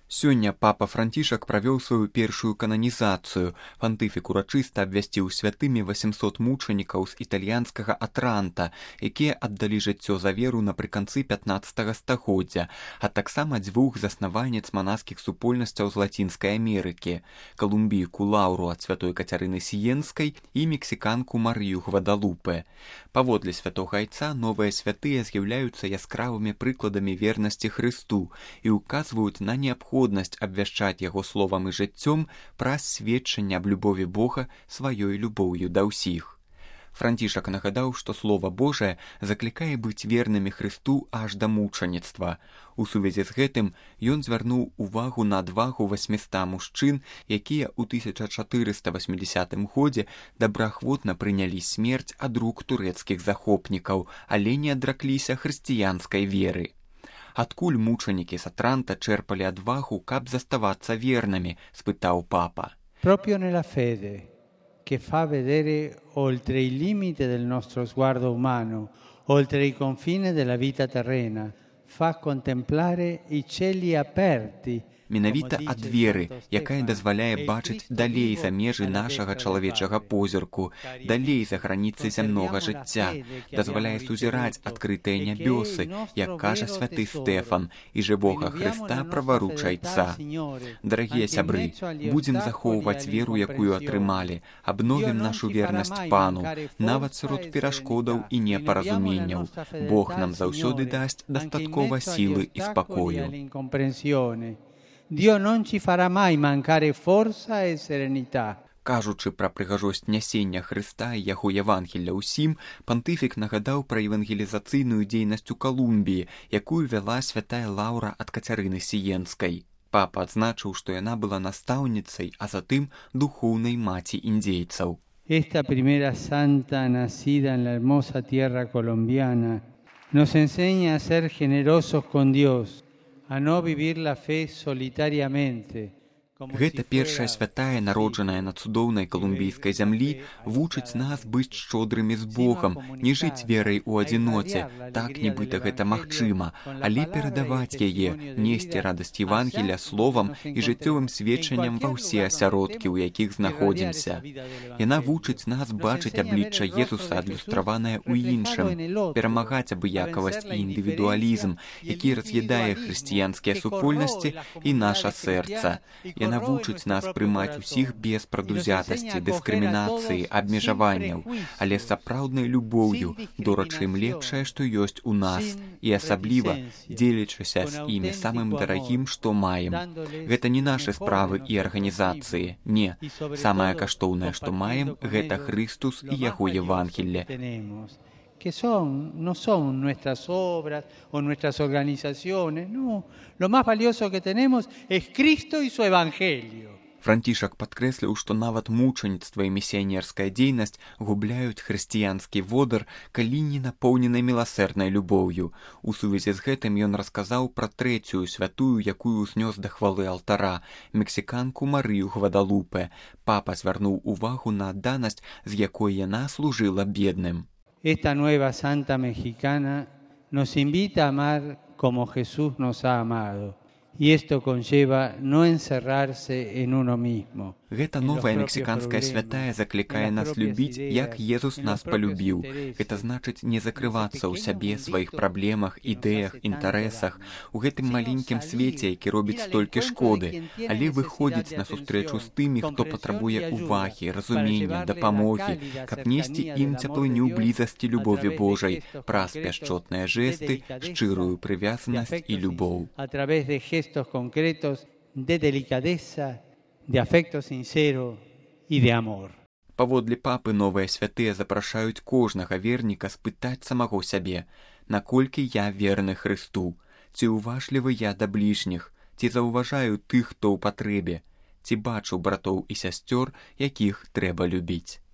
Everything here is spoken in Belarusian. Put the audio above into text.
Сёння папа Францішак правёў сваю першую кананізацыю. Пантыфік урачыста абвясціў святымі 800 мучанікаў з італьянскага Атранта, якія аддалі жыццё за веру напрыканцы 15 стагоддзя, а таксама дзвюх заснавальніц манаскіх супольнасцяў з Лацінскай Амерыкі – калумбійку Лаўру ад святой Кацярыны Сіенскай і мексіканку Марыю Гвадалупе. Паводле святога айца новыя святыя з'яўляюцца яскравымі прыкладамі вернасці Хрысту і ўказваюць на неабходнасць абвяшчаць яго словам і жыццём праз сведчанне аб любові Бога сваёй любоўю да ўсіх. Францішак нагадаў, што Слова Божае заклікае быць вернымі Хрысту аж да мучаніцтва. У сувязі з гэтым ён звярнуў увагу на адвагу 800 мужчын, якія ў 1480 годзе добраахвотна прынялі смерць ад рук турэцкіх захопнікаў, але не адракліся хрысціянскай веры. Адкуль мучанікі з Атранта чэрпалі адвагу, каб заставацца вернымі, спытаў папа. Proprio nella fede, che fa vedere oltre i limiti del nostro sguardo umano, oltre i confini della vita terrena, fa contemplare i cieli aperti. Менавіта ад веры, якая дазваляе бачыць далей за межы нашага чалавечага позірку, далей за граніцы зямнога жыцця, дазваляе сузіраць адкрытыя нябёсы, як кажа святы Стэфан, і жывога Хрыста праваруча айца. Дарагія сябры, будзем захоўваць веру, якую атрымалі, абновім нашу вернасць Пану, нават сярод перашкодаў і непаразуменняў. Бог нам заўсёды дасць дастаткова сілы і спакою. Dio non ci farà mai mancare forza e serenità. Кажучы пра прыгажосць нясення Хрыста і яго Евангелля ўсім, пантыфік нагадаў пра евангелізацыйную дзейнасць у Калумбіі, якую вяла святая Лаўра ад Кацярыны Сіенскай. Папа адзначыў, што яна была настаўніцай, а затым духоўнай маці індзейцаў. Esta primera santa nacida en la hermosa tierra colombiana nos enseña a ser generosos con Dios, a no vivir la fe solitariamente. Гэта першая святая, народжаная на цудоўнай калумбійскай зямлі, вучыць нас быць шчодрымі з Богам, не жыць верай у адзіноце, так нібыта гэта магчыма, але перадаваць яе, несці радасць Евангелля словам і жыццёвым сведчаннем ва ўсе асяродкі, у якіх знаходзімся. Яна вучыць нас бачыць аблічча Езуса, адлюстраванае ў іншым, перамагаць абыякавасць і індывідуалізм, які раз'ядае хрысціянскія супольнасці і наша сэрца. Яна вучыць нас прымаць усіх без прадузятасці, дыскрымінацыі, абмежаванняў, але сапраўднай любоўю, дорачы ім лепшае, што ёсць у нас, і асабліва дзелячыся з імі самым дарагім, што маем. Гэта не нашы справы і арганізацыі, не. Самае каштоўнае, што маем, гэта Христус і яго Евангелле. Que no son nuestras obras o nuestras organizaciones, no. Lo más valioso que tenemos es Cristo y su Evangelio. Францішак падкрэсліў, што нават мучаніцтва і місіянерская дзейнасць губляюць хрысціянскі водар, калі не напоўнены міласэрнай любоўю. У сувязі з гэтым ён расказаў пра трэцюю святую, якую ўзнёс да хвалы алтара, мексіканку Марыю Гвадалупе. Папа звярнуў увагу на адданасць, з якой яна служыла бедным. Esta nueva santa mexicana nos invita a amar como Jesús nos ha amado. Y esto conlleva no encerrarse en uno mismo. Гэта новая мексіканская святая заклікае нас любіць, як Езус нас палюбіў. Гэта значыць не закрывацца ў сябе, сваіх праблемах, ідэях, інтарэсах, у гэтым маленькім свеце, які робіць столькі шкоды, але выходзіць на сустрэчу з тымі, хто патрабуе ўвагі, разумення, дапамогі, каб несці ім цеплыню блізасці любові Божай, праз пяшчотныя жэсты, шчырую прывязанасць і любоў. Concretos de delicadeza, de afecto sincero y de amor. Паводле папы новыя святыя запрашаюць кожнага верніка спытаць самого сябе, наколькі я верны Хрысту, ці уважлівы я да бліжніх, ці заўважаю тых, хто ў патрэбе, ці бачу братоў і сясцёр, якіх трэба любіць.